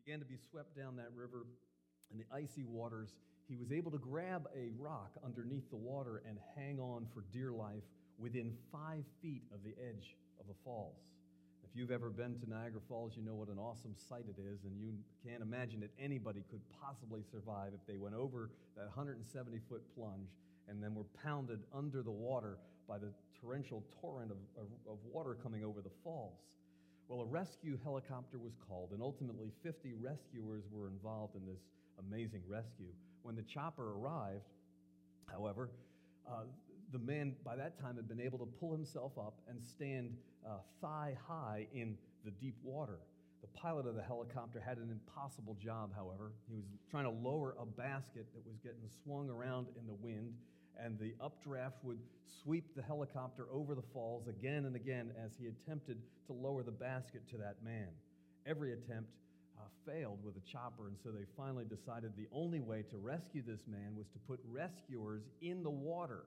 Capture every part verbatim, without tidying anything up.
began to be swept down that river in the icy waters, he was able to grab a rock underneath the water and hang on for dear life within five feet of the edge of the falls. If you've ever been to Niagara Falls, you know what an awesome sight it is, and you can't imagine that anybody could possibly survive if they went over that one hundred seventy foot plunge and then were pounded under the water by the torrential torrent of, of, of water coming over the falls. Well, a rescue helicopter was called, and ultimately fifty rescuers were involved in this amazing rescue. When the chopper arrived, however, uh, the man by that time had been able to pull himself up and stand uh, thigh high in the deep water. The pilot of the helicopter had an impossible job, however. He was trying to lower a basket that was getting swung around in the wind, and the updraft would sweep the helicopter over the falls again and again as he attempted to lower the basket to that man. Every attempt uh, failed with the chopper, and so they finally decided the only way to rescue this man was to put rescuers in the water.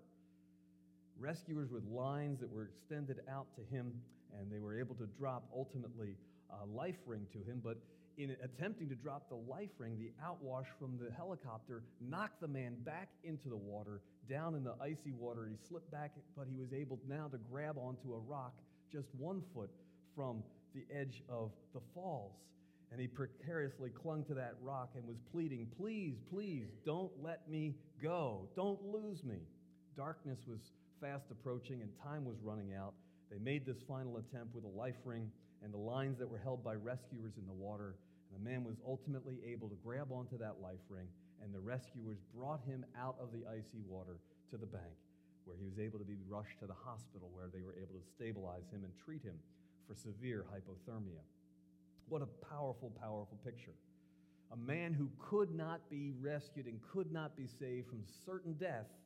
Rescuers with lines that were extended out to him, and they were able to drop, ultimately, a life ring to him. But in attempting to drop the life ring, the outwash from the helicopter knocked the man back into the water, down in the icy water. He slipped back, but he was able now to grab onto a rock just one foot from the edge of the falls. And he precariously clung to that rock and was pleading, "Please, please, don't let me go. Don't lose me." Darkness was fast approaching and time was running out. They made this final attempt with a life ring and the lines that were held by rescuers in the water. And the man was ultimately able to grab onto that life ring, and the rescuers brought him out of the icy water to the bank, where he was able to be rushed to the hospital, where they were able to stabilize him and treat him for severe hypothermia. What a powerful, powerful picture. A man who could not be rescued and could not be saved from certain death,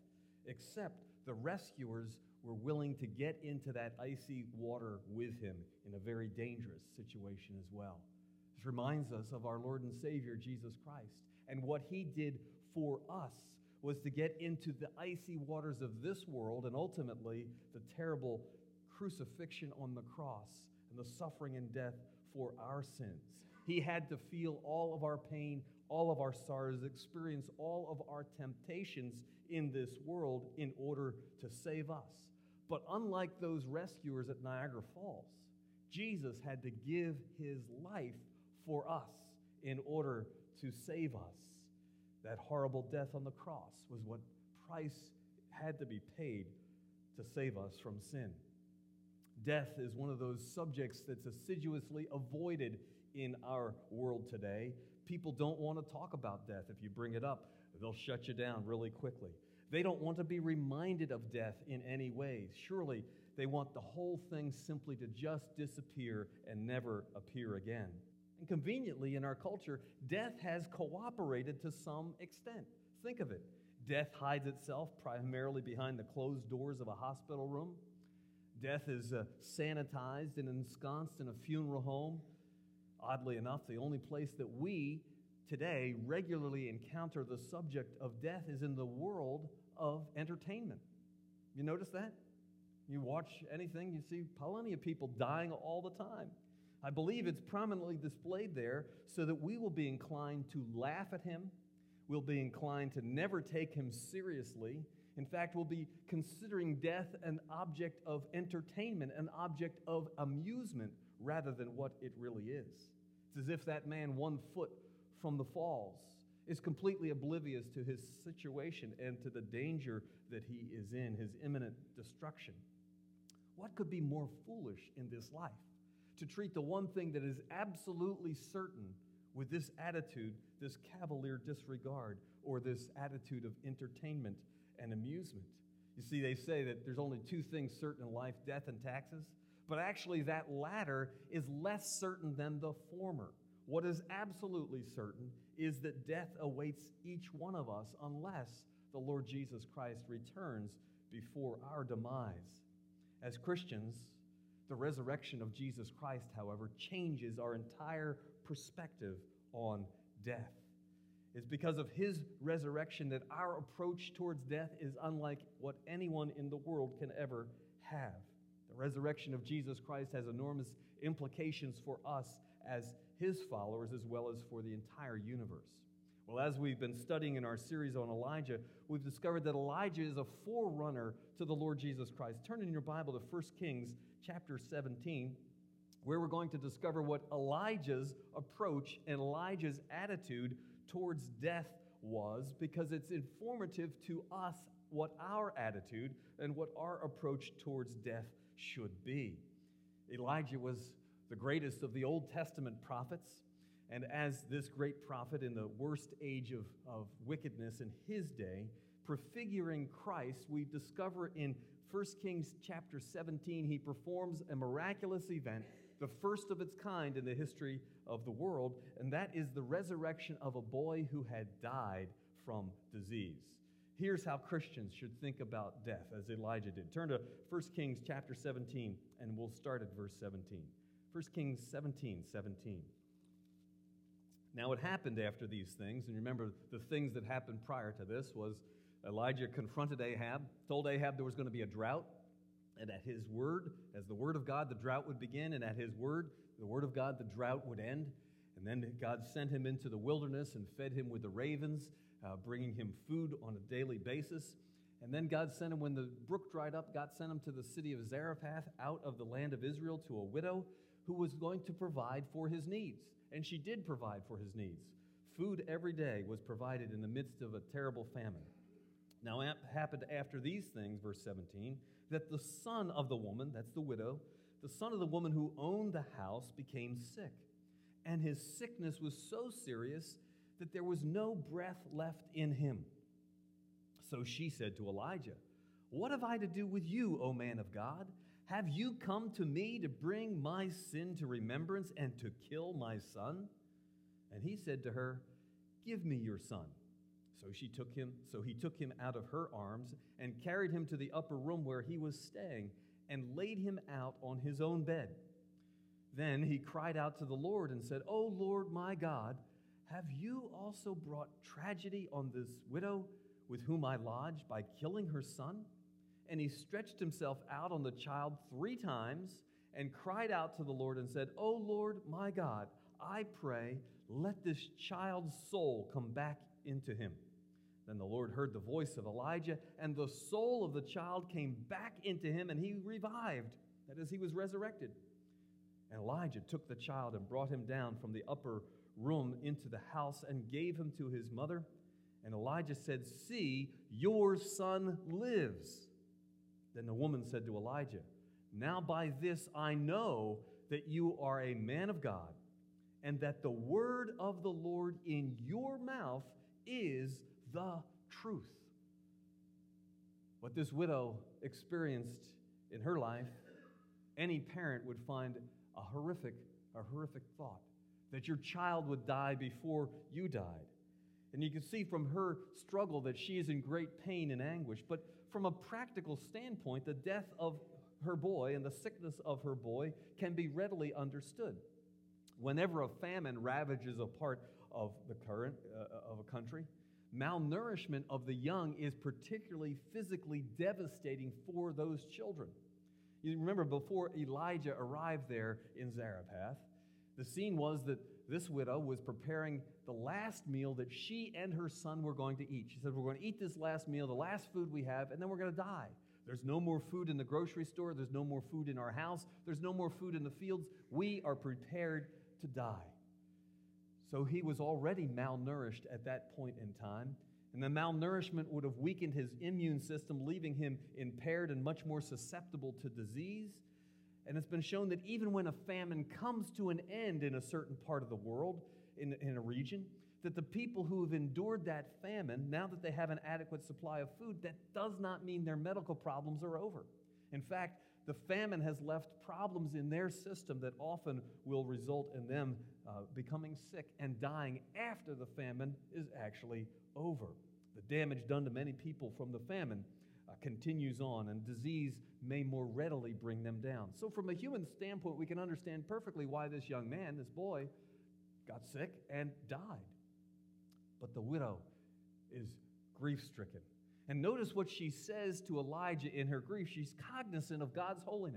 except the rescuers were willing to get into that icy water with him in a very dangerous situation as well. This reminds us of our Lord and Savior, Jesus Christ, and what he did for us was to get into the icy waters of this world and ultimately the terrible crucifixion on the cross and the suffering and death for our sins. He had to feel all of our pain, all of our sorrows, experience all of our temptations in this world in order to save us. But unlike those rescuers at Niagara Falls, Jesus had to give his life for us in order to save us. That horrible death on the cross was what price had to be paid to save us from sin. Death is one of those subjects that's assiduously avoided in our world today. People don't want to talk about death. If you bring it up, they'll shut you down really quickly. They don't want to be reminded of death in any way. Surely they want the whole thing simply to just disappear and never appear again. And conveniently in our culture, death has cooperated to some extent. Think of it. Death hides itself primarily behind the closed doors of a hospital room. Death is uh, sanitized and ensconced in a funeral home. Oddly enough, the only place that we today regularly encounter the subject of death is in the world of entertainment. You notice that? You watch anything, you see plenty of people dying all the time. I believe it's prominently displayed there so that we will be inclined to laugh at him. We'll be inclined to never take him seriously. In fact, we'll be considering death an object of entertainment, an object of amusement, rather than what it really is. It's as if that man one foot from the falls is completely oblivious to his situation and to the danger that he is in, his imminent destruction. What could be more foolish in this life? To treat the one thing that is absolutely certain with this attitude, this cavalier disregard, or this attitude of entertainment and amusement. You see, they say that there's only two things certain in life, death and taxes, but actually that latter is less certain than the former. What is absolutely certain is that death awaits each one of us unless the Lord Jesus Christ returns before our demise. As Christians, the resurrection of Jesus Christ, however, changes our entire perspective on death. It's because of his resurrection that our approach towards death is unlike what anyone in the world can ever have. The resurrection of Jesus Christ has enormous implications for us as his followers as well as for the entire universe. Well, as we've been studying in our series on Elijah, we've discovered that Elijah is a forerunner to the Lord Jesus Christ. Turn in your Bible to First Kings chapter seventeen, where we're going to discover what Elijah's approach and Elijah's attitude towards death was, because it's informative to us what our attitude and what our approach towards death should be. Elijah was the greatest of the Old Testament prophets, and as this great prophet in the worst age of, of wickedness in his day, prefiguring Christ, we discover in First Kings chapter seventeen, he performs a miraculous event, the first of its kind in the history of the world, and that is the resurrection of a boy who had died from disease. Here's how Christians should think about death, as Elijah did. Turn to First Kings chapter seventeen, and we'll start at verse seventeen. First Kings seventeen, seventeen. Now it happened after these things, and remember the things that happened prior to this was Elijah confronted Ahab, told Ahab there was going to be a drought, and at his word, as the word of God, the drought would begin, and at his word, the word of God, the drought would end. And then God sent him into the wilderness and fed him with the ravens, uh, bringing him food on a daily basis. And then God sent him, when the brook dried up, God sent him to the city of Zarephath out of the land of Israel to a widow who was going to provide for his needs. And she did provide for his needs. Food every day was provided in the midst of a terrible famine. Now it happened after these things, verse seventeen, that the son of the woman, that's the widow, the son of the woman who owned the house became sick. And his sickness was so serious that there was no breath left in him. So she said to Elijah, "What have I to do with you, O man of God? Have you come to me to bring my sin to remembrance and to kill my son?" And he said to her, "Give me your son." So she took him, so he took him out of her arms and carried him to the upper room where he was staying and laid him out on his own bed. Then he cried out to the Lord and said, "O Lord my God, have you also brought tragedy on this widow with whom I lodged by killing her son?" And he stretched himself out on the child three times and cried out to the Lord and said, "O Lord my God, I pray, let this child's soul come back into him." Then the Lord heard the voice of Elijah, and the soul of the child came back into him, and he revived, that is, he was resurrected. And Elijah took the child and brought him down from the upper room into the house and gave him to his mother. And Elijah said, "See, your son lives." Then the woman said to Elijah, "Now by this I know that you are a man of God, and that the word of the Lord in your mouth is the truth." What this widow experienced in her life, any parent would find a horrific, a horrific thought, that your child would die before you died. And you can see from her struggle that she is in great pain and anguish. But from a practical standpoint, the death of her boy and the sickness of her boy can be readily understood. Whenever a famine ravages a part of the current uh, of a country, malnourishment of the young is particularly physically devastating for those children. You remember before Elijah arrived there in Zarephath, the scene was that this widow was preparing the last meal that she and her son were going to eat. She said, "We're going to eat this last meal, the last food we have, and then we're going to die. There's no more food in the grocery store. There's no more food in our house. There's no more food in the fields. We are prepared to die." So he was already malnourished at that point in time, and the malnourishment would have weakened his immune system, leaving him impaired and much more susceptible to disease. And it's been shown that even when a famine comes to an end in a certain part of the world, in, in a region, that the people who have endured that famine, now that they have an adequate supply of food, that does not mean their medical problems are over. In fact, the famine has left problems in their system that often will result in them uh, becoming sick and dying after the famine is actually over. The damage done to many people from the famine uh, continues on, and disease may more readily bring them down. So from a human standpoint, we can understand perfectly why this young man, this boy, got sick and died. But the widow is grief-stricken. And notice what she says to Elijah in her grief. She's cognizant of God's holiness.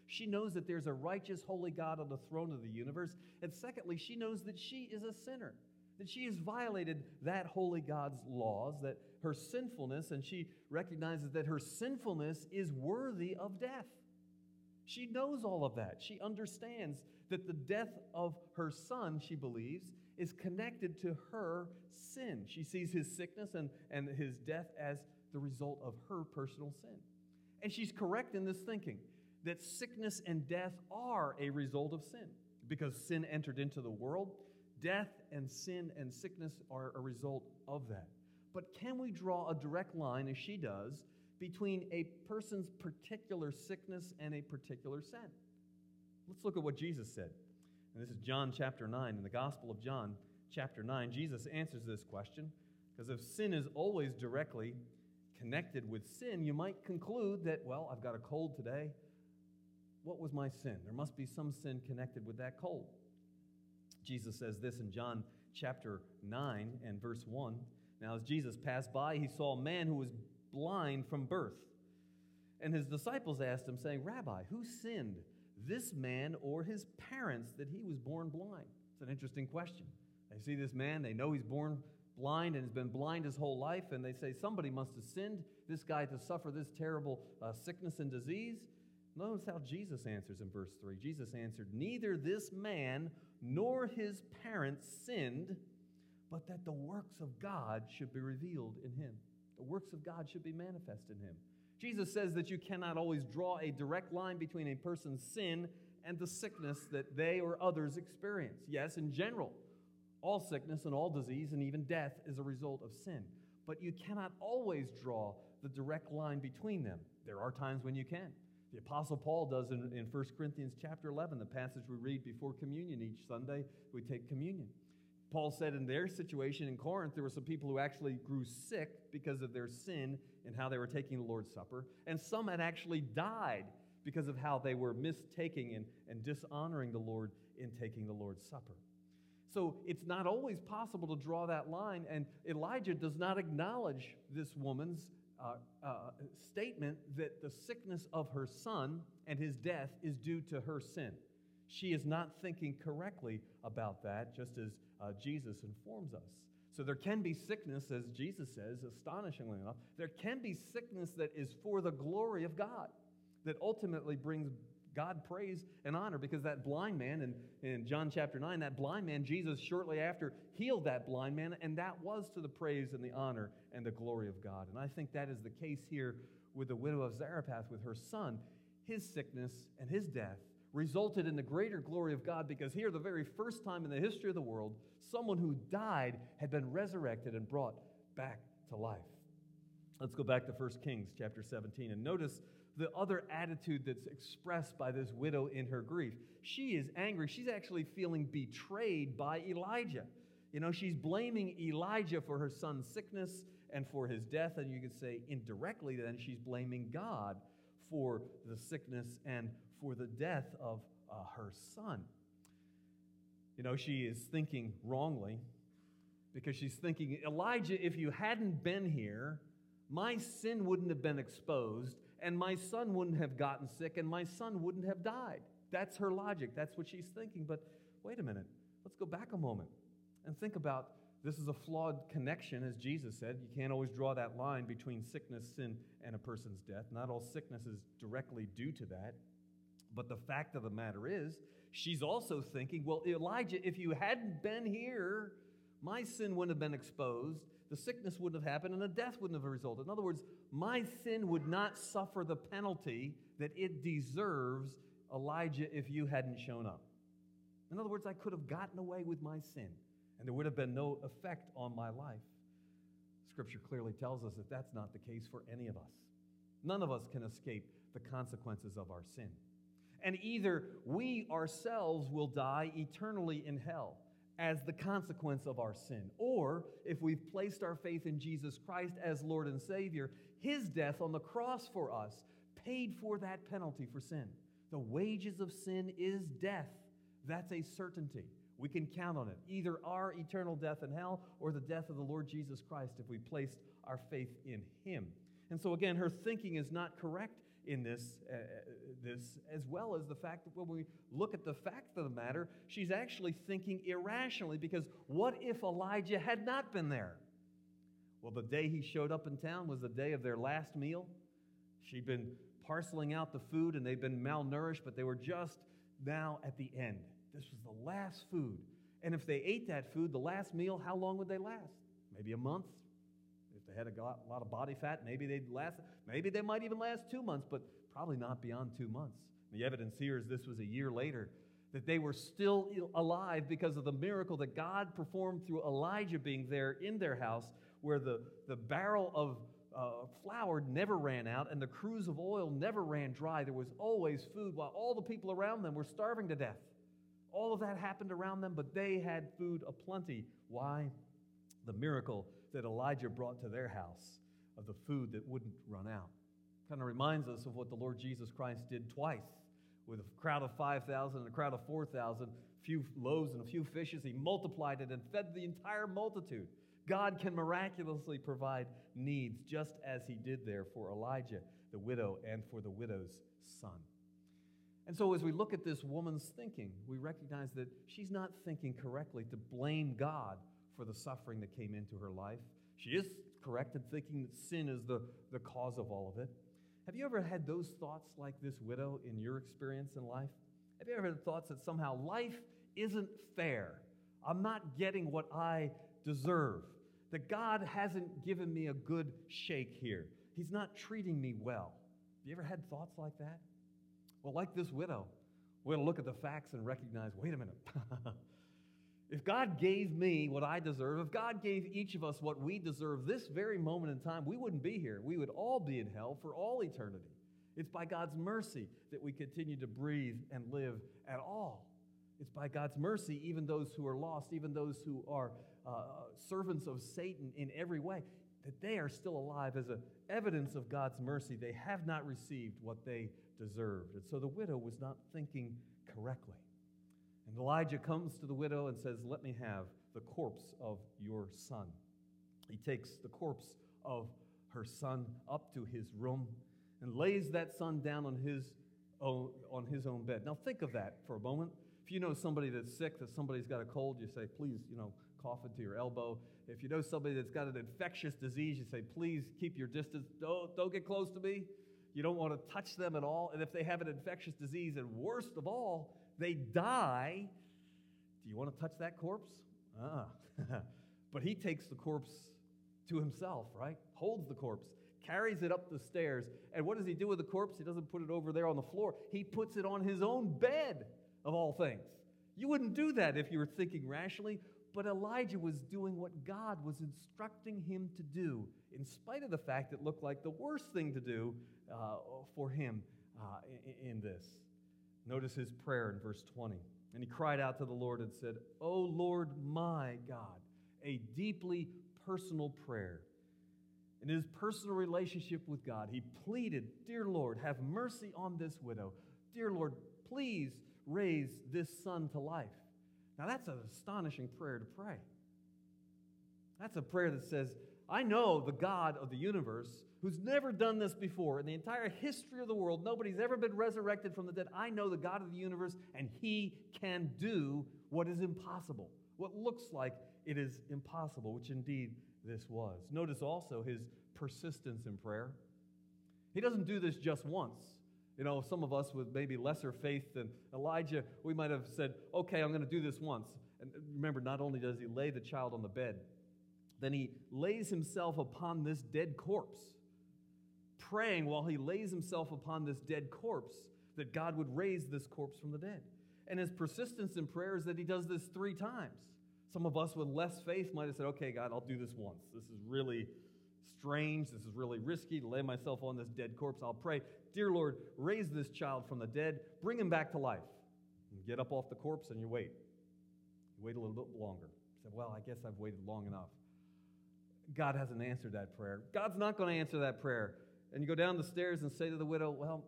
She knows that there's a righteous, holy God on the throne of the universe. And secondly, she knows that she is a sinner, that she has violated that holy God's laws, that her sinfulness, and she recognizes that her sinfulness is worthy of death. She knows all of that. She understands that the death of her son, she believes, is connected to her sin. She sees his sickness and, and his death as the result of her personal sin. And she's correct in this thinking, that sickness and death are a result of sin. Because sin entered into the world, death and sin and sickness are a result of that. But can we draw a direct line, as she does, between a person's particular sickness and a particular sin? Let's look at what Jesus said. And this is John chapter nine. In the Gospel of John chapter nine, Jesus answers this question, because if sin is always directly connected with sin, you might conclude that, well, I've got a cold today. What was my sin? There must be some sin connected with that cold. Jesus says this in John chapter nine and verse one. Now, as Jesus passed by, he saw a man who was blind from birth. And his disciples asked him, saying, Rabbi, who sinned, this man or his parents, that he was born blind? It's an interesting question. They see this man, they know he's born blind and has been blind his whole life, and they say somebody must have sinned this guy to suffer this terrible uh, sickness and disease. Notice how Jesus answers in verse three. Jesus answered, neither this man nor his parents sinned, but that the works of God should be revealed in him. The works of God should be manifest in him. Jesus says that you cannot always draw a direct line between a person's sin and the sickness that they or others experience. Yes, in general, all sickness and all disease and even death is a result of sin. But you cannot always draw the direct line between them. There are times when you can. The Apostle Paul does in, in First Corinthians chapter eleven, the passage we read before communion each Sunday, we take communion. Paul said in their situation in Corinth, there were some people who actually grew sick because of their sin and how they were taking the Lord's Supper. And some had actually died because of how they were mistaking and, and dishonoring the Lord in taking the Lord's Supper. So it's not always possible to draw that line, and Elijah does not acknowledge this woman's uh, uh, statement that the sickness of her son and his death is due to her sin. She is not thinking correctly about that, just as uh, Jesus informs us. So there can be sickness, as Jesus says, astonishingly enough, there can be sickness that is for the glory of God, that ultimately brings God praise and honor, because that blind man, in, in John chapter nine, that blind man, Jesus shortly after healed that blind man, and that was to the praise and the honor and the glory of God. And I think that is the case here with the widow of Zarephath with her son. His sickness and his death resulted in the greater glory of God, because here, the very first time in the history of the world, someone who died had been resurrected and brought back to life. Let's go back to First Kings chapter seventeen and notice the other attitude that's expressed by this widow in her grief. She is angry. She's actually feeling betrayed by Elijah. You know, she's blaming Elijah for her son's sickness and for his death, and you could say indirectly then she's blaming God for the sickness and for the death of uh, her son. You know, she is thinking wrongly, because she's thinking, Elijah, if you hadn't been here, my sin wouldn't have been exposed, and my son wouldn't have gotten sick, and my son wouldn't have died. That's her logic. That's what she's thinking. But wait a minute. Let's go back a moment and think about, this is a flawed connection, as Jesus said. You can't always draw that line between sickness, sin, and a person's death. Not all sickness is directly due to that. But the fact of the matter is, she's also thinking, well, Elijah, if you hadn't been here, my sin wouldn't have been exposed, the sickness wouldn't have happened, and the death wouldn't have resulted. In other words, my sin would not suffer the penalty that it deserves, Elijah, if you hadn't shown up. In other words, I could have gotten away with my sin, and there would have been no effect on my life. Scripture clearly tells us that that's not the case for any of us. None of us can escape the consequences of our sin. And either we ourselves will die eternally in hell as the consequence of our sin, or if we've placed our faith in Jesus Christ as Lord and Savior, his death on the cross for us paid for that penalty for sin. The wages of sin is death. That's a certainty. We can count on it. Either our eternal death in hell or the death of the Lord Jesus Christ if we placed our faith in him. And so again, her thinking is not correct. in this, uh, this, as well as the fact that when we look at the fact of the matter, she's actually thinking irrationally, because what if Elijah had not been there? Well, the day he showed up in town was the day of their last meal. She'd been parceling out the food, and they'd been malnourished, but they were just now at the end. This was the last food. And if they ate that food, the last meal, how long would they last? Maybe a month. If they had a lot of body fat, maybe they'd last, maybe they might even last two months, but probably not beyond two months. The evidence here is this was a year later, that they were still alive because of the miracle that God performed through Elijah being there in their house, where the, the barrel of uh, flour never ran out and the cruse of oil never ran dry. There was always food while all the people around them were starving to death. All of that happened around them, but they had food aplenty. Why? The miracle that Elijah brought to their house of the food that wouldn't run out. Kind of reminds us of what the Lord Jesus Christ did twice with a crowd of five thousand and a crowd of four thousand, few loaves and a few fishes. He multiplied it and fed the entire multitude. God can miraculously provide needs just as he did there for Elijah, the widow, and for the widow's son. And so as we look at this woman's thinking, we recognize that she's not thinking correctly to blame God for the suffering that came into her life. She is correct in thinking that sin is the, the cause of all of it. Have you ever had those thoughts like this widow in your experience in life? Have you ever had thoughts that somehow life isn't fair? I'm not getting what I deserve. That God hasn't given me a good shake here. He's not treating me well. Have you ever had thoughts like that? Well, like this widow, we're going to look at the facts and recognize, wait a minute. If God gave me what I deserve, if God gave each of us what we deserve this very moment in time, we wouldn't be here. We would all be in hell for all eternity. It's by God's mercy that we continue to breathe and live at all. It's by God's mercy, even those who are lost, even those who are uh, servants of Satan in every way, that they are still alive as a evidence of God's mercy. They have not received what they deserved. And so the widow was not thinking correctly. And Elijah comes to the widow and says, let me have the corpse of your son. He takes the corpse of her son up to his room and lays that son down on his own, on his own bed. Now think of that for a moment. If you know somebody that's sick, that somebody's got a cold, you say, please, you know, cough into your elbow. If you know somebody that's got an infectious disease, you say, please keep your distance. Don't, don't get close to me. You don't want to touch them at all. And if they have an infectious disease, and worst of all, they die, do you want to touch that corpse? Ah. But he takes the corpse to himself, right? Holds the corpse, carries it up the stairs. And what does he do with the corpse? He doesn't put it over there on the floor. He puts it on his own bed, of all things. You wouldn't do that if you were thinking rationally, but Elijah was doing what God was instructing him to do, in spite of the fact it looked like the worst thing to do uh, for him uh, in, in this. Notice his prayer in verse twenty. And he cried out to the Lord and said, O Lord my God, a deeply personal prayer. In his personal relationship with God, he pleaded, Dear Lord, have mercy on this widow. Dear Lord, please raise this son to life. Now that's an astonishing prayer to pray. That's a prayer that says, I know the God of the universe who's never done this before. In the entire history of the world, nobody's ever been resurrected from the dead. I know the God of the universe, and he can do what is impossible, what looks like it is impossible, which indeed this was. Notice also his persistence in prayer. He doesn't do this just once. You know, some of us with maybe lesser faith than Elijah, we might have said, okay, I'm going to do this once. And remember, not only does he lay the child on the bed, then he lays himself upon this dead corpse, praying while he lays himself upon this dead corpse that God would raise this corpse from the dead. And his persistence in prayer is that he does this three times. Some of us with less faith might have said, okay, God, I'll do this once. This is really strange. This is really risky to lay myself on this dead corpse. I'll pray, Dear Lord, raise this child from the dead, bring him back to life. And get up off the corpse and you wait. You wait a little bit longer. You say, well, I guess I've waited long enough. God hasn't answered that prayer. God's not going to answer that prayer. And you go down the stairs and say to the widow, well,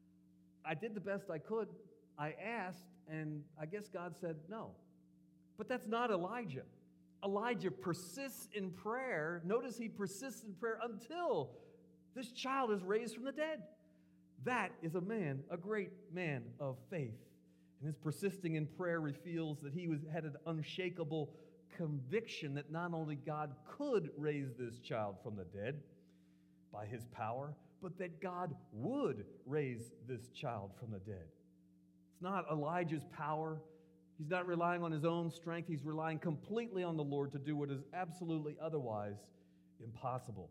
I did the best I could. I asked, and I guess God said no. But that's not Elijah. Elijah persists in prayer. Notice he persists in prayer until this child is raised from the dead. That is a man, a great man of faith. And his persisting in prayer reveals that he was, had an unshakable conviction that not only God could raise this child from the dead by his power, but that God would raise this child from the dead. It's not Elijah's power. He's not relying on his own strength. He's relying completely on the Lord to do what is absolutely otherwise impossible.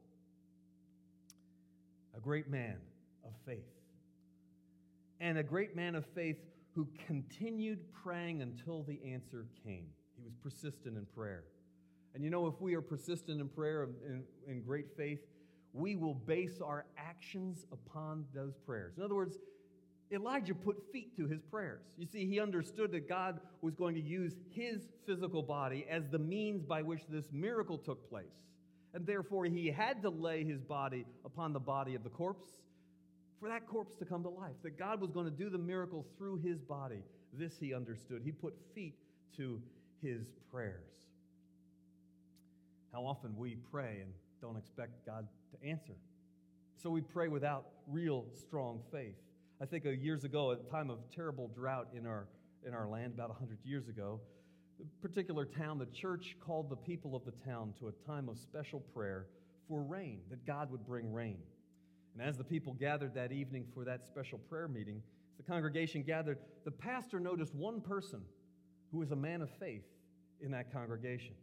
A great man of faith. And a great man of faith who continued praying until the answer came. He was persistent in prayer. And you know, if we are persistent in prayer and in, in great faith, we will base our actions upon those prayers. In other words, Elijah put feet to his prayers. You see, he understood that God was going to use his physical body as the means by which this miracle took place. And therefore, he had to lay his body upon the body of the corpse for that corpse to come to life. That God was going to do the miracle through his body. This he understood. He put feet to his prayers. How often we pray and don't expect God to answer. So we pray without real strong faith. I think uh, years ago, at a time of terrible drought in our in our land, about one hundred years ago, a particular town, the church called the people of the town to a time of special prayer for rain, that God would bring rain. And as the people gathered that evening for that special prayer meeting, as the congregation gathered, the pastor noticed one person who was a man of faith in that congregation.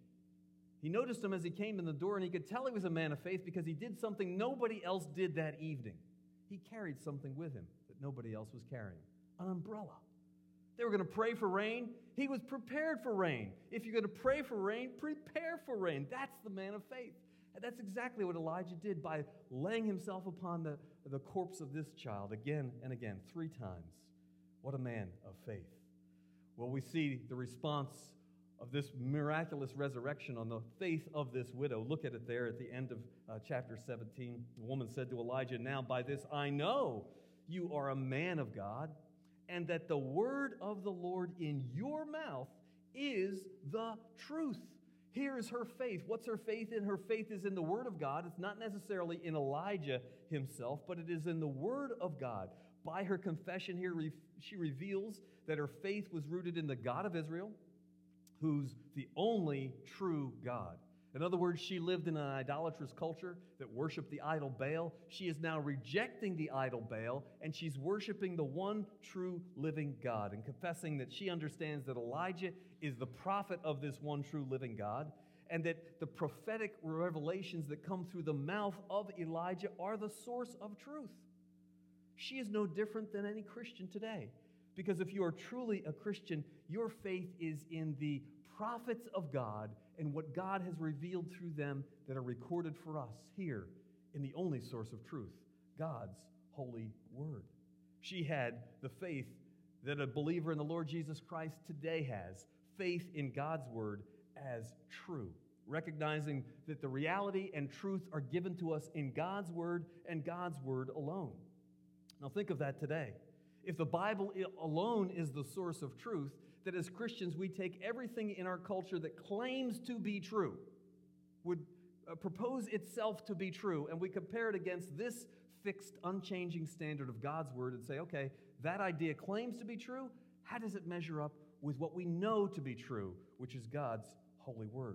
He noticed him as he came in the door, and he could tell he was a man of faith because he did something nobody else did that evening. He carried something with him that nobody else was carrying, an umbrella. They were going to pray for rain. He was prepared for rain. If you're going to pray for rain, prepare for rain. That's the man of faith. And that's exactly what Elijah did by laying himself upon the, the corpse of this child again and again, three times. What a man of faith. Well, we see the response of this miraculous resurrection on the faith of this widow. Look at it there at the end of uh, chapter seventeen. The woman said to Elijah, "Now by this I know you are a man of God, and that the word of the Lord in your mouth is the truth." Here is her faith. What's her faith in? Her faith is in the word of God. It's not necessarily in Elijah himself, but it is in the word of God. By her confession here, she reveals that her faith was rooted in the God of Israel, who's the only true God. In other words, she lived in an idolatrous culture that worshiped the idol Baal. She is now rejecting the idol Baal, and she's worshiping the one true living God and confessing that she understands that Elijah is the prophet of this one true living God, and that the prophetic revelations that come through the mouth of Elijah are the source of truth. She is no different than any Christian today. Because if you are truly a Christian, your faith is in the prophets of God and what God has revealed through them that are recorded for us here in the only source of truth, God's holy word. She had the faith that a believer in the Lord Jesus Christ today has, faith in God's word as true, recognizing that the reality and truth are given to us in God's word and God's word alone. Now think of that today. If the Bible alone is the source of truth, that as Christians we take everything in our culture that claims to be true, would uh, propose itself to be true, and we compare it against this fixed, unchanging standard of God's word and say, okay, that idea claims to be true. How does it measure up with what we know to be true, which is God's holy word?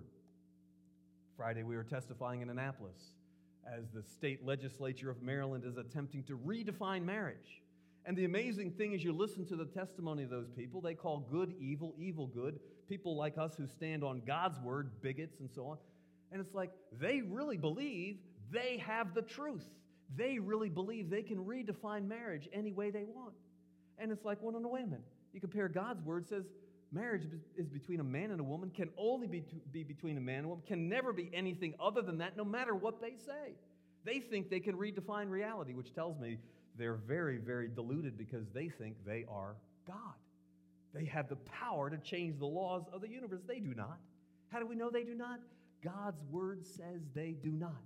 Friday we were testifying in Annapolis as the state legislature of Maryland is attempting to redefine marriage. And the amazing thing is you listen to the testimony of those people. They call good evil, evil good. People like us who stand on God's word, bigots and so on. And it's like they really believe they have the truth. They really believe they can redefine marriage any way they want. And it's like, well, no, no, wait a minute. You compare God's word, says marriage is between a man and a woman, can only be, be between a man and a woman, can never be anything other than that, no matter what they say. They think they can redefine reality, which tells me they're very, very deluded because they think they are God. They have the power to change the laws of the universe. They do not. How do we know they do not? God's word says they do not.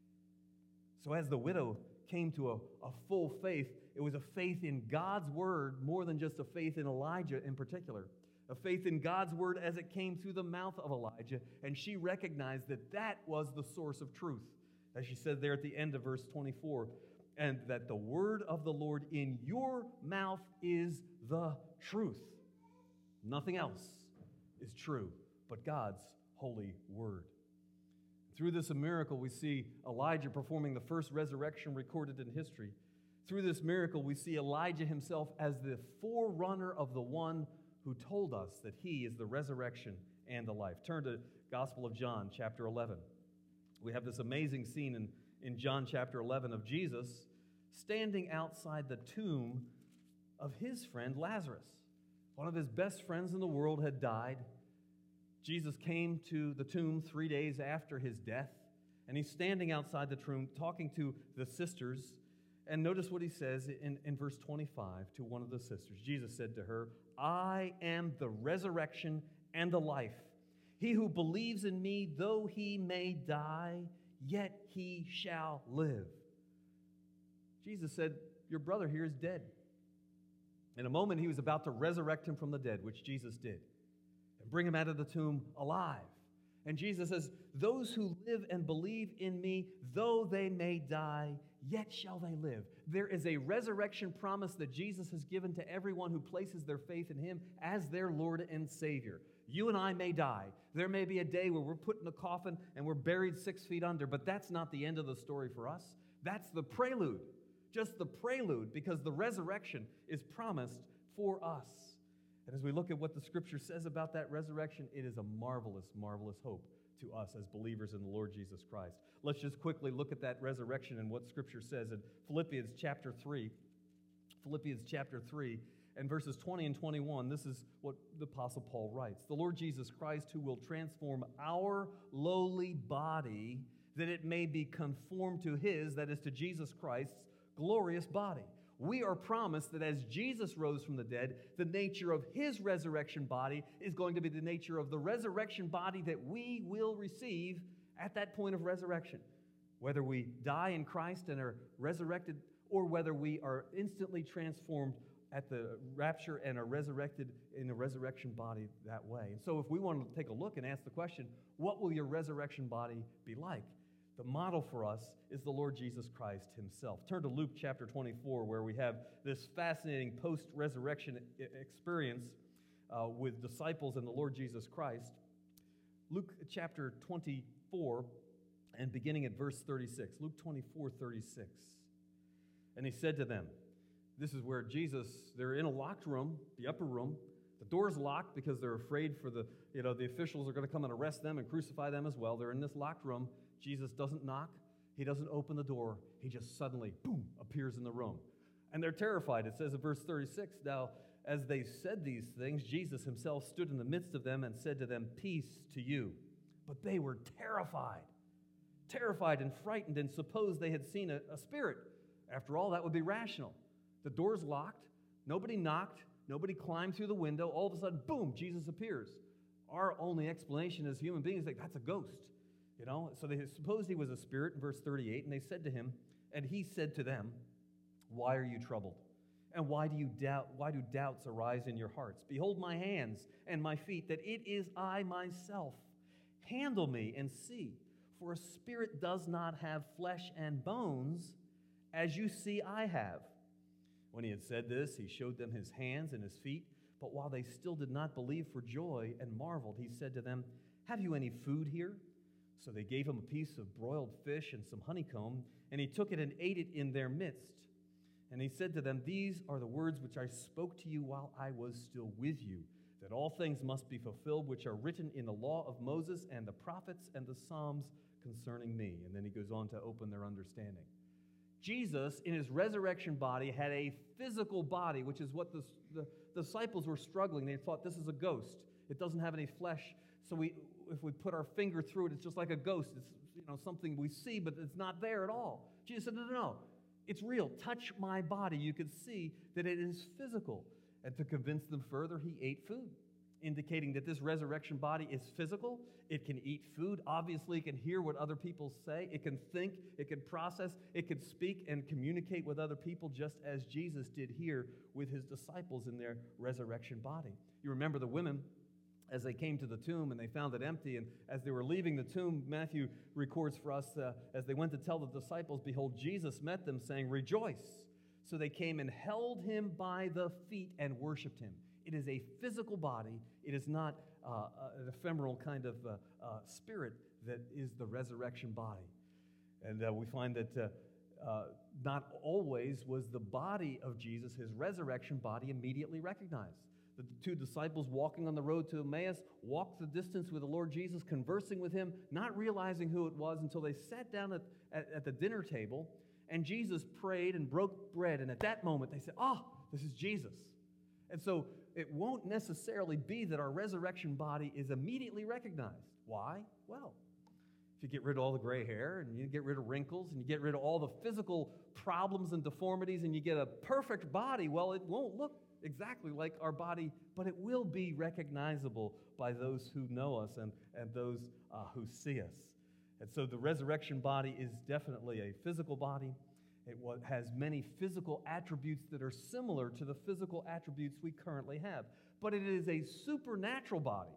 So as the widow came to a, a full faith, it was a faith in God's word more than just a faith in Elijah in particular. A faith in God's word as it came through the mouth of Elijah, and she recognized that that was the source of truth. As she said there at the end of verse twenty-four, and that the word of the Lord in your mouth is the truth. Nothing else is true but God's holy word. Through this miracle, we see Elijah performing the first resurrection recorded in history. Through this miracle, we see Elijah himself as the forerunner of the one who told us that he is the resurrection and the life. Turn to Gospel of John, chapter eleven. We have this amazing scene in, in John chapter eleven of Jesus standing outside the tomb of his friend Lazarus. One of his best friends in the world had died. Jesus came to the tomb three days after his death, and he's standing outside the tomb talking to the sisters. And notice what he says in, in verse twenty-five to one of the sisters. Jesus said to her, I am the resurrection and the life. He who believes in me, though he may die, yet he shall live. Jesus said, your brother here is dead. In a moment, he was about to resurrect him from the dead, which Jesus did, and bring him out of the tomb alive. And Jesus says, those who live and believe in me, though they may die, yet shall they live. There is a resurrection promise that Jesus has given to everyone who places their faith in him as their Lord and Savior. You and I may die. There may be a day where we're put in a coffin and we're buried six feet under, but that's not the end of the story for us. That's the prelude, just the prelude, because the resurrection is promised for us. And as we look at what the Scripture says about that resurrection, it is a marvelous, marvelous hope to us as believers in the Lord Jesus Christ. Let's just quickly look at that resurrection and what Scripture says in Philippians chapter three. Philippians chapter three and verses twenty and twenty-one. This is what the Apostle Paul writes. The Lord Jesus Christ, who will transform our lowly body that it may be conformed to his, that is to Jesus Christ's, glorious body. We are promised that as Jesus rose from the dead, the nature of his resurrection body is going to be the nature of the resurrection body that we will receive at that point of resurrection. Whether we die in Christ and are resurrected, or whether we are instantly transformed at the rapture and are resurrected in a resurrection body that way. And so if we want to take a look and ask the question, what will your resurrection body be like? The model for us is the Lord Jesus Christ himself. Turn to Luke chapter twenty-four, where we have this fascinating post-resurrection experience uh, with disciples and the Lord Jesus Christ. Luke chapter twenty-four, and beginning at verse thirty-six. Luke twenty-four, thirty-six. And he said to them, this is where Jesus, they're in a locked room, the upper room. The door's locked because they're afraid for the, you know, the officials are going to come and arrest them and crucify them as well. They're in this locked room. Jesus doesn't knock. He doesn't open the door. He just suddenly, boom, appears in the room. And they're terrified. It says in verse thirty-six, now, as they said these things, Jesus himself stood in the midst of them and said to them, peace to you. But they were terrified, terrified and frightened, and supposed they had seen a, a spirit. After all, that would be rational. The door's locked. Nobody knocked. Nobody climbed through the window. All of a sudden, boom, Jesus appears. Our only explanation as human beings is like, that's a ghost. You know, so they supposed he was a spirit in verse thirty-eight, and they said to him, and he said to them, why are you troubled? And why do you doubt, why do doubts arise in your hearts? Behold my hands and my feet, that it is I myself. Handle me and see, for a spirit does not have flesh and bones, as you see I have. When he had said this, he showed them his hands and his feet, but while they still did not believe for joy and marveled, he said to them, have you any food here? So they gave him a piece of broiled fish and some honeycomb, and he took it and ate it in their midst. And he said to them, these are the words which I spoke to you while I was still with you, that all things must be fulfilled which are written in the law of Moses and the prophets and the Psalms concerning me. And then he goes on to open their understanding. Jesus, in his resurrection body, had a physical body, which is what the, the, the disciples were struggling. They thought, this is a ghost. It doesn't have any flesh. So we, if we put our finger through it, it's just like a ghost. It's, you know, something we see, but it's not there at all. Jesus said, no, no, no. It's real. Touch my body. You can see that it is physical. And to convince them further, he ate food, indicating that this resurrection body is physical. It can eat food. Obviously, it can hear what other people say. It can think. It can process. It can speak and communicate with other people, just as Jesus did here with his disciples in their resurrection body. You remember the women as they came to the tomb and they found it empty. And as they were leaving the tomb, Matthew records for us, uh, as they went to tell the disciples, behold, Jesus met them, saying, rejoice. So they came and held him by the feet and worshiped him. It is a physical body. It is not uh, an ephemeral kind of uh, uh, spirit that is the resurrection body. And uh, we find that uh, uh, not always was the body of Jesus, his resurrection body, immediately recognized. The two disciples walking on the road to Emmaus walked the distance with the Lord Jesus, conversing with him, not realizing who it was until they sat down at, at, at the dinner table, and Jesus prayed and broke bread. And at that moment, they said, oh, this is Jesus. And so it won't necessarily be that our resurrection body is immediately recognized. Why? Well, if you get rid of all the gray hair and you get rid of wrinkles and you get rid of all the physical problems and deformities and you get a perfect body, well, it won't look exactly like our body, but it will be recognizable by those who know us and, and those uh, who see us. And so the resurrection body is definitely a physical body. It has many physical attributes that are similar to the physical attributes we currently have. But it is a supernatural body,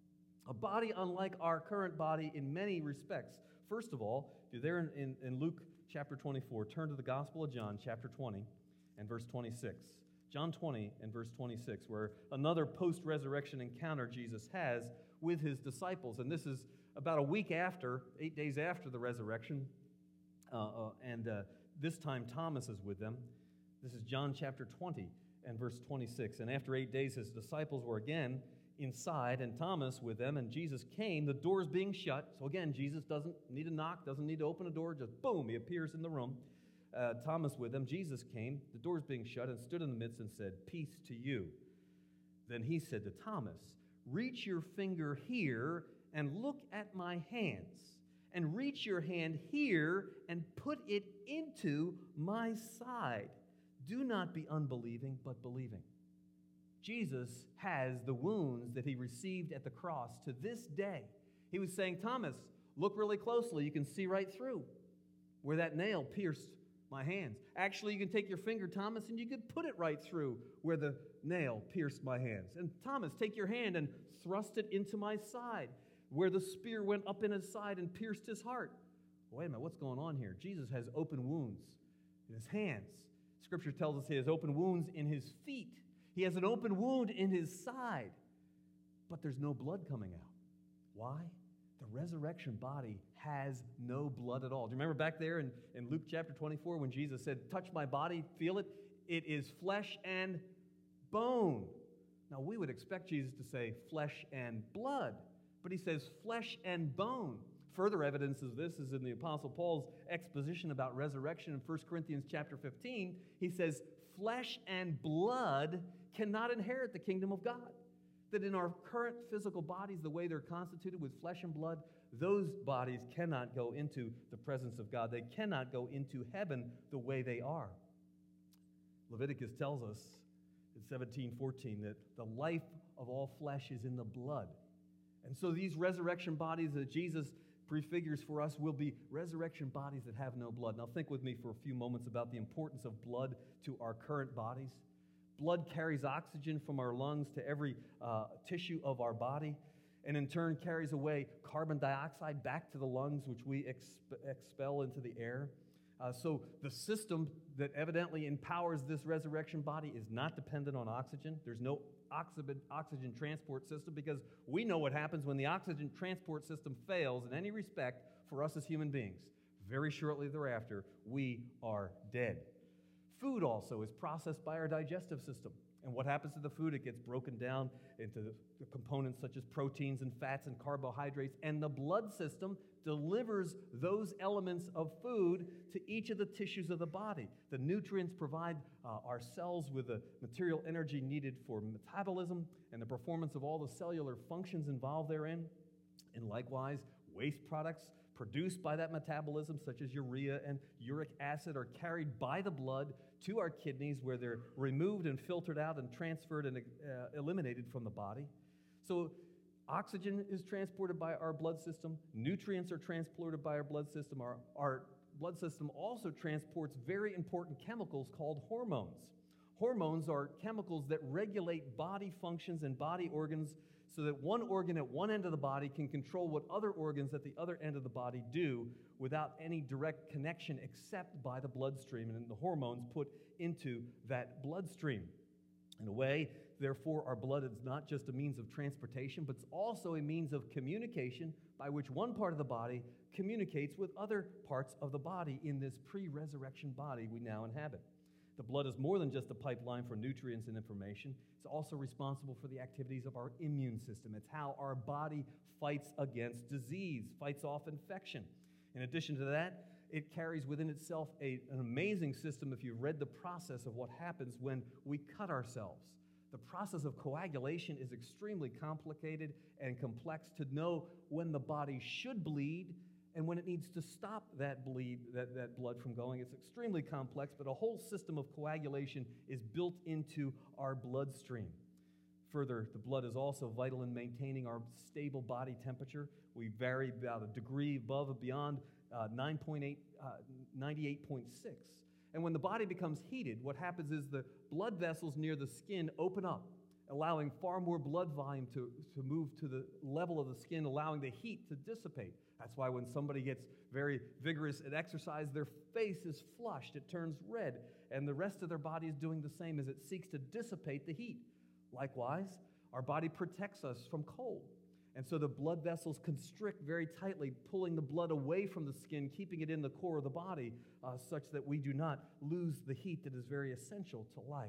a body unlike our current body in many respects. First of all, if you're there in, in, in Luke chapter twenty-four, turn to the Gospel of John chapter twenty and verse twenty-six. John twenty and verse twenty-six, where another post-resurrection encounter Jesus has with his disciples. And this is about a week after, eight days after the resurrection. Uh, uh, and uh, this time Thomas is with them. This is John chapter twenty and verse twenty-six. And after eight days, his disciples were again inside, and Thomas with them, and Jesus came, the doors being shut. So again, Jesus doesn't need to knock, doesn't need to open a door, just boom, he appears in the room. Uh, Thomas with them, Jesus came, the doors being shut, and stood in the midst and said, peace to you. Then he said to Thomas, reach your finger here and look at my hands, and reach your hand here and put it into my side. Do not be unbelieving, but believing. Jesus has the wounds that he received at the cross to this day. He was saying, Thomas, look really closely. You can see right through where that nail pierced my hands. Actually, you can take your finger, Thomas, and you could put it right through where the nail pierced my hands. And Thomas, take your hand and thrust it into my side, where the spear went up in his side and pierced his heart. Wait a minute, what's going on here? Jesus has open wounds in his hands. Scripture tells us he has open wounds in his feet. He has an open wound in his side, but there's no blood coming out. Why? The resurrection body has no blood at all. Do you remember back there in, in Luke chapter twenty-four when Jesus said, touch my body, feel it? It is flesh and bone. Now, we would expect Jesus to say flesh and blood, but he says flesh and bone. Further evidence of this is in the Apostle Paul's exposition about resurrection in First Corinthians chapter fifteen. He says, flesh and blood cannot inherit the kingdom of God. That in our current physical bodies, the way they're constituted with flesh and blood, those bodies cannot go into the presence of God. They cannot go into heaven the way they are. Leviticus tells us in seventeen fourteen that the life of all flesh is in the blood. And so these resurrection bodies that Jesus prefigures for us will be resurrection bodies that have no blood. Now think with me for a few moments about the importance of blood to our current bodies. Blood carries oxygen from our lungs to every uh, tissue of our body, and in turn carries away carbon dioxide back to the lungs, which we exp- expel into the air. Uh, so the system that evidently empowers this resurrection body is not dependent on oxygen. There's no oxygen, oxygen transport system, because we know what happens when the oxygen transport system fails in any respect for us as human beings. Very shortly thereafter, we are dead. Food also is processed by our digestive system. And what happens to the food? It gets broken down into the components such as proteins and fats and carbohydrates, and the blood system delivers those elements of food to each of the tissues of the body. The nutrients provide uh, our cells with the material energy needed for metabolism and the performance of all the cellular functions involved therein. And likewise, waste products produced by that metabolism, such as urea and uric acid, are carried by the blood to our kidneys, where they're removed and filtered out and transferred and uh, eliminated from the body. So oxygen is transported by our blood system. Nutrients are transported by our blood system. Our, our blood system also transports very important chemicals called hormones. Hormones are chemicals that regulate body functions and body organs so that one organ at one end of the body can control what other organs at the other end of the body do without any direct connection except by the bloodstream and the hormones put into that bloodstream. In a way, therefore, our blood is not just a means of transportation, but it's also a means of communication by which one part of the body communicates with other parts of the body in this pre-resurrection body we now inhabit. The blood is more than just a pipeline for nutrients and information. It's also responsible for the activities of our immune system. It's how our body fights against disease, fights off infection. In addition to that, it carries within itself a, an amazing system if you've read the process of what happens when we cut ourselves. The process of coagulation is extremely complicated and complex to know when the body should bleed and when it needs to stop that bleed, that, that blood from going. It's extremely complex, but a whole system of coagulation is built into our bloodstream. Further, the blood is also vital in maintaining our stable body temperature. We vary about a degree above and beyond uh, nine point eight, uh, ninety-eight point six. And when the body becomes heated, what happens is the blood vessels near the skin open up, allowing far more blood volume to, to move to the level of the skin, allowing the heat to dissipate. That's why when somebody gets very vigorous at exercise, their face is flushed, it turns red, and the rest of their body is doing the same as it seeks to dissipate the heat. Likewise, our body protects us from cold. And so the blood vessels constrict very tightly, pulling the blood away from the skin, keeping it in the core of the body, uh, such that we do not lose the heat that is very essential to life.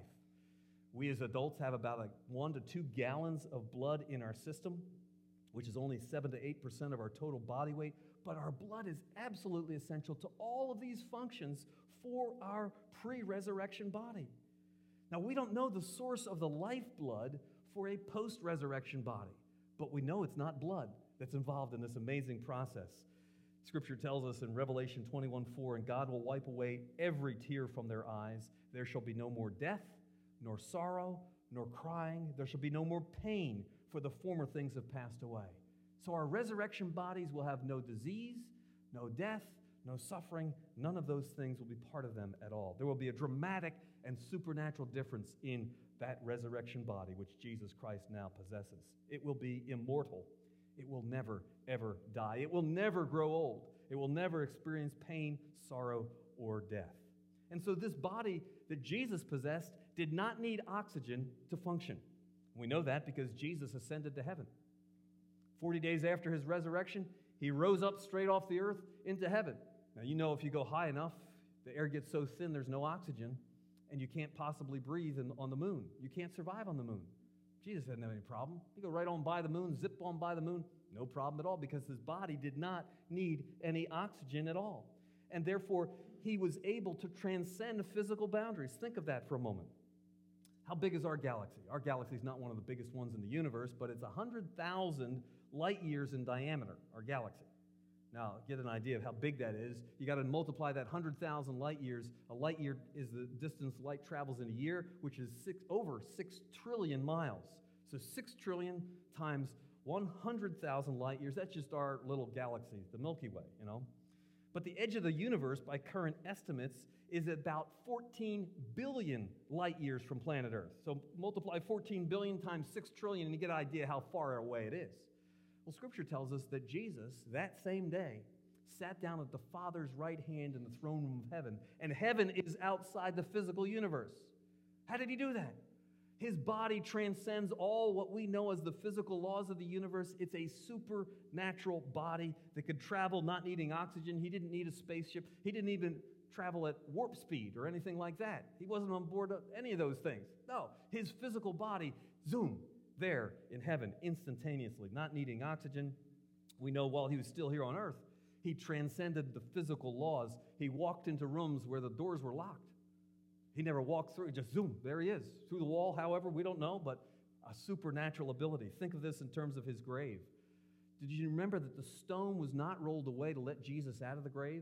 We as adults have about like one to two gallons of blood in our system, which is only seven to eight percent of our total body weight. But our blood is absolutely essential to all of these functions for our pre-resurrection body. Now, we don't know the source of the lifeblood for a post-resurrection body, but we know it's not blood that's involved in this amazing process. Scripture tells us in Revelation twenty-one four, and God will wipe away every tear from their eyes. There shall be no more death, nor sorrow, nor crying. There shall be no more pain, for the former things have passed away. So our resurrection bodies will have no disease, no death, no suffering. None of those things will be part of them at all. There will be a dramatic and supernatural difference in that resurrection body which Jesus Christ now possesses. It will be immortal. It will never, ever die. It will never grow old. It will never experience pain, sorrow, or death. And so this body that Jesus possessed did not need oxygen to function. We know that because Jesus ascended to heaven. Forty days after his resurrection, he rose up straight off the earth into heaven. Now, you know if you go high enough, the air gets so thin there's no oxygen, and you can't possibly breathe in, on the moon. You can't survive on the moon. Jesus didn't have any problem. You go right on by the moon, zip on by the moon, no problem at all, because his body did not need any oxygen at all. And therefore, he was able to transcend physical boundaries. Think of that for a moment. How big is our galaxy? Our galaxy is not one of the biggest ones in the universe, but it's one hundred thousand light years in diameter, our galaxy. Now, get an idea of how big that is. You got to multiply that one hundred thousand light years. A light year is the distance light travels in a year, which is six, over six trillion miles. So six trillion times one hundred thousand light years, that's just our little galaxy, the Milky Way, you know. But the edge of the universe, by current estimates, is about fourteen billion light years from planet Earth. So multiply fourteen billion times six trillion, and you get an idea how far away it is. Well, Scripture tells us that Jesus, that same day, sat down at the Father's right hand in the throne room of heaven, and heaven is outside the physical universe. How did he do that? His body transcends all what we know as the physical laws of the universe. It's a supernatural body that could travel not needing oxygen. He didn't need a spaceship. He didn't even travel at warp speed or anything like that. He wasn't on board of any of those things. No, his physical body, zoom, there in heaven instantaneously, not needing oxygen. We know while he was still here on earth, he transcended the physical laws. He walked into rooms where the doors were locked. He never walked through, just zoom, there he is. Through the wall, however, we don't know, but a supernatural ability. Think of this in terms of his grave. Did you remember that the stone was not rolled away to let Jesus out of the grave?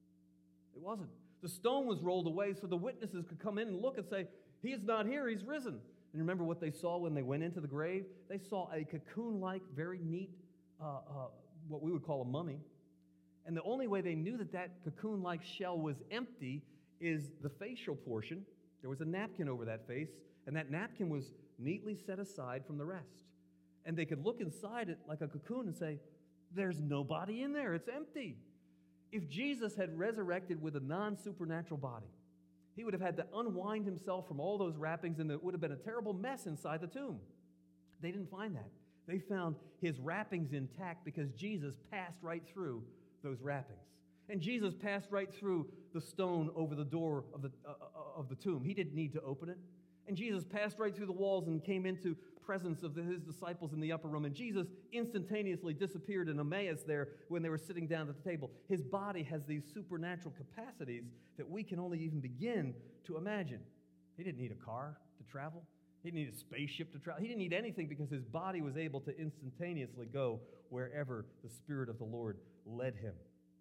It wasn't. The stone was rolled away so the witnesses could come in and look and say, he is not here, he's risen. And remember what they saw when they went into the grave? They saw a cocoon-like, very neat, uh, uh, what we would call a mummy. And the only way they knew that that cocoon-like shell was empty is the facial portion. There was a napkin over that face, and that napkin was neatly set aside from the rest. And they could look inside it like a cocoon and say, there's nobody in there. It's empty. If Jesus had resurrected with a non-supernatural body, he would have had to unwind himself from all those wrappings, and it would have been a terrible mess inside the tomb. They didn't find that. They found his wrappings intact because Jesus passed right through those wrappings. And Jesus passed right through the stone over the door of the, uh, of the tomb. He didn't need to open it. And Jesus passed right through the walls and came into presence of the, his disciples in the upper room. And Jesus instantaneously disappeared in Emmaus there when they were sitting down at the table. His body has these supernatural capacities that we can only even begin to imagine. He didn't need a car to travel. He didn't need a spaceship to travel. He didn't need anything because his body was able to instantaneously go wherever the Spirit of the Lord led him.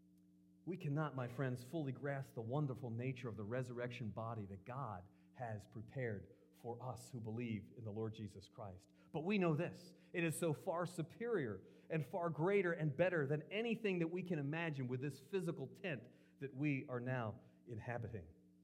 We cannot, my friends, fully grasp the wonderful nature of the resurrection body that God has prepared for us who believe in the Lord Jesus Christ. But we know this: it is so far superior and far greater and better than anything that we can imagine with this physical tent that we are now inhabiting.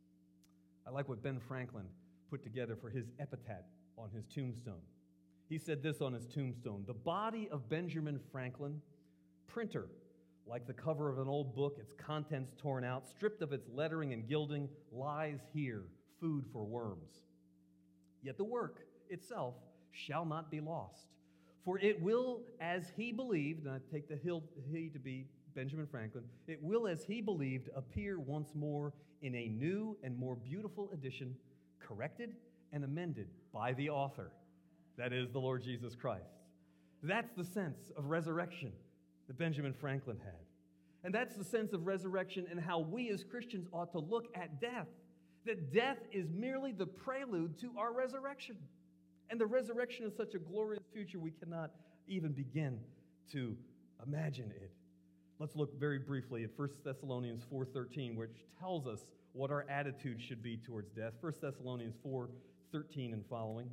I like what Ben Franklin put together for his epitaph on his tombstone. He said this on his tombstone: "The body of Benjamin Franklin, printer, like the cover of an old book, its contents torn out, stripped of its lettering and gilding, lies here, food for worms. Yet the work itself shall not be lost, for it will, as he believed," and I take the he to be Benjamin Franklin, "it will, as he believed, appear once more in a new and more beautiful edition, corrected and amended by the author, that is, the Lord Jesus Christ." That's the sense of resurrection that Benjamin Franklin had. And that's the sense of resurrection and how we as Christians ought to look at death. That death is merely the prelude to our resurrection. And the resurrection is such a glorious future we cannot even begin to imagine it. Let's look very briefly at First Thessalonians four thirteen, which tells us what our attitude should be towards death. First Thessalonians four thirteen and following.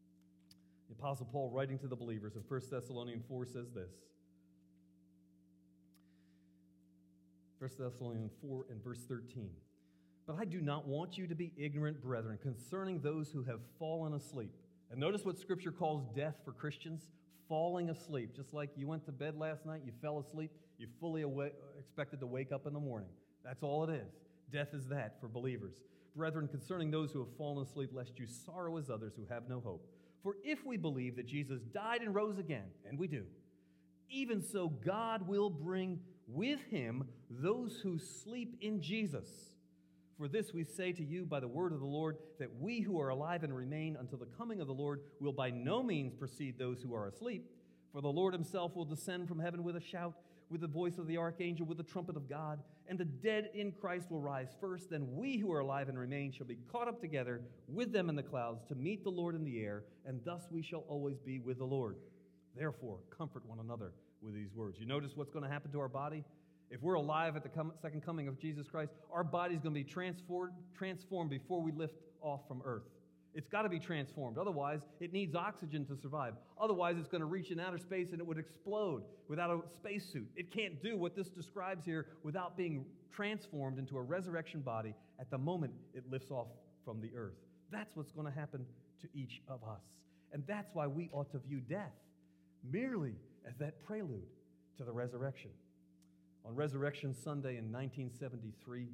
The Apostle Paul, writing to the believers in First Thessalonians four, says this. First Thessalonians four and verse thirteen. "But I do not want you to be ignorant, brethren, concerning those who have fallen asleep." And notice what Scripture calls death for Christians: falling asleep. Just like you went to bed last night, you fell asleep, you fully awa- expected to wake up in the morning. That's all it is. Death is that for believers. "Brethren, concerning those who have fallen asleep, lest you sorrow as others who have no hope. For if we believe that Jesus died and rose again, and we do, even so God will bring with him those who sleep in Jesus. For this we say to you by the word of the Lord, that we who are alive and remain until the coming of the Lord will by no means precede those who are asleep. For the Lord himself will descend from heaven with a shout, with the voice of the archangel, with the trumpet of God, and the dead in Christ will rise first. Then we who are alive and remain shall be caught up together with them in the clouds to meet the Lord in the air, and thus we shall always be with the Lord. Therefore, comfort one another with these words." You notice what's going to happen to our body? If we're alive at the com- second coming of Jesus Christ, our body's going to be transformed, transformed before we lift off from earth. It's got to be transformed. Otherwise, it needs oxygen to survive. Otherwise, it's going to reach in outer space and it would explode without a spacesuit. It can't do what this describes here without being transformed into a resurrection body at the moment it lifts off from the earth. That's what's going to happen to each of us. And that's why we ought to view death merely as that prelude to the resurrection. On Resurrection Sunday in nineteen seventy-three,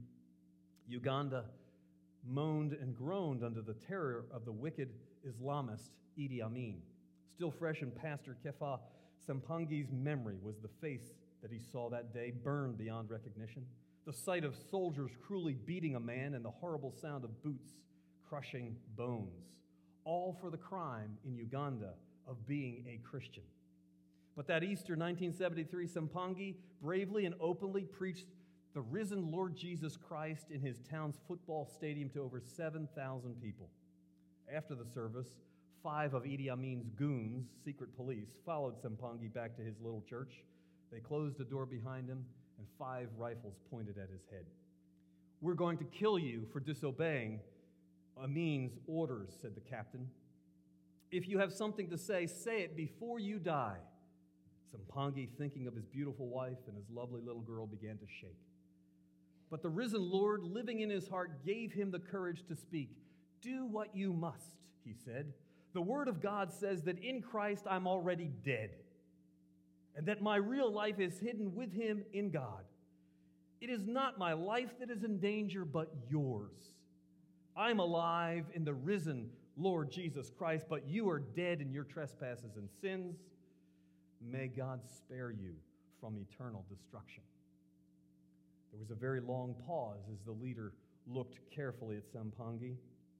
Uganda moaned and groaned under the terror of the wicked Islamist Idi Amin. Still fresh in Pastor Kefa Sampangi's memory was the face that he saw that day, burned beyond recognition. The sight of soldiers cruelly beating a man and the horrible sound of boots crushing bones, all for the crime in Uganda of being a Christian. But that Easter nineteen seventy-three, Sampangi bravely and openly preached the risen Lord Jesus Christ in his town's football stadium to over seven thousand people. After the service, five of Idi Amin's goons, secret police, followed Sampangi back to his little church. They closed the door behind him, and five rifles pointed at his head. "We're going to kill you for disobeying Amin's orders," said the captain. "If you have something to say, say it before you die." Sampangi, thinking of his beautiful wife and his lovely little girl, began to shake. But the risen Lord, living in his heart, gave him the courage to speak. "Do what you must," he said. The Word of God says that in Christ I'm already dead, and that my real life is hidden with Him in God. It is not my life that is in danger, but yours. I'm alive in the risen Lord Jesus Christ, but you are dead in your trespasses and sins. May God spare you from eternal destruction. There was a very long pause as the leader looked carefully at Sampangi.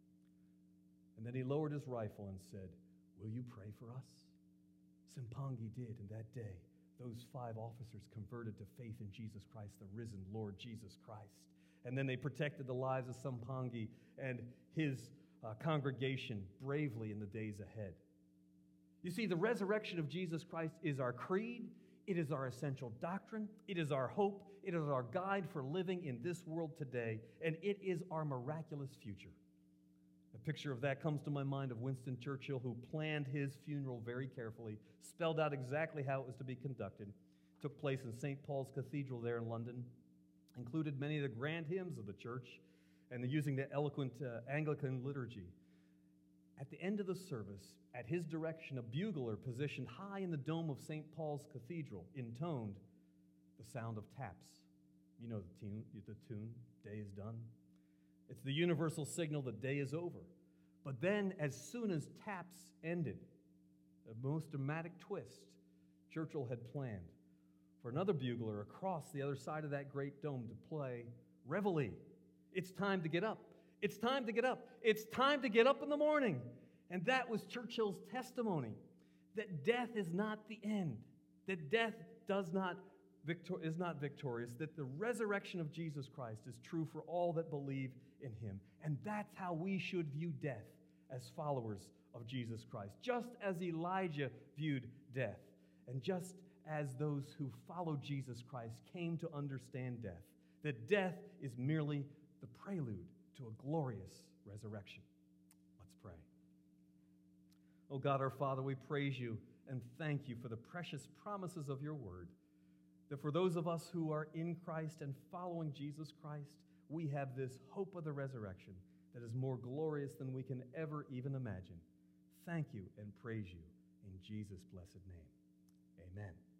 And then he lowered his rifle and said, "Will you pray for us?" Sampangi did, and that day, those five officers converted to faith in Jesus Christ, the risen Lord Jesus Christ. And then they protected the lives of Sampangi and his uh, congregation bravely in the days ahead. You see, the resurrection of Jesus Christ is our creed. It is our essential doctrine. It is our hope. It is our guide for living in this world today. And it is our miraculous future. A picture of that comes to my mind of Winston Churchill, who planned his funeral very carefully, spelled out exactly how it was to be conducted. It took place in Saint Paul's Cathedral there in London, included many of the grand hymns of the church, and using the eloquent uh, Anglican liturgy. At the end of the service, at his direction, a bugler positioned high in the dome of Saint Paul's Cathedral intoned the sound of taps. You know the tune, the tune, "Day is done." It's the universal signal that day is over. But then, as soon as taps ended, the most dramatic twist Churchill had planned for another bugler across the other side of that great dome to play Reveille. It's time to get up. It's time to get up. It's time to get up in the morning. And that was Churchill's testimony, that death is not the end, that death does not victor- is not victorious, that the resurrection of Jesus Christ is true for all that believe in Him. And that's how we should view death as followers of Jesus Christ, just as Elijah viewed death, and just as those who follow Jesus Christ came to understand death, that death is merely the prelude to a glorious resurrection. Let's pray. Oh God, our Father, we praise you and thank you for the precious promises of your word, that for those of us who are in Christ and following Jesus Christ, we have this hope of the resurrection that is more glorious than we can ever even imagine. Thank you and praise you in Jesus' blessed name. Amen.